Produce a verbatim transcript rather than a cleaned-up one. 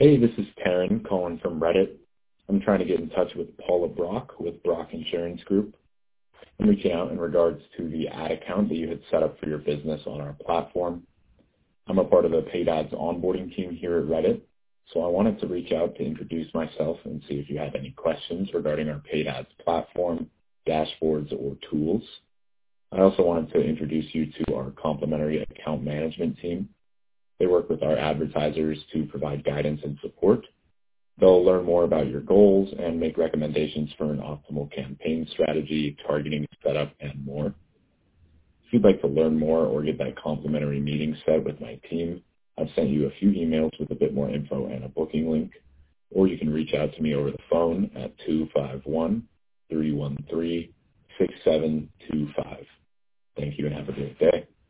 Hey, this is Taryn calling from Reddit. I'm trying to get in touch with Paula Brock with Brock Insurance Group. I'm reaching out in regards to the ad account that you had set up for your business on our platform. I'm a part of the paid ads onboarding team here at Reddit, so I wanted to reach out to introduce myself and see if you had any questions regarding our paid ads platform, dashboards, or tools. I also wanted to introduce you to our complimentary account management team. They work with our advertisers to provide guidance and support. They'll learn more about your goals and make recommendations for an optimal campaign strategy, targeting setup, and more. If you'd like to learn more or get that complimentary meeting set with my team, I've sent you a few emails with a bit more info and a booking link, or you can reach out to me over the phone at two five one, three one three, six seven two five. Thank you and have a great day.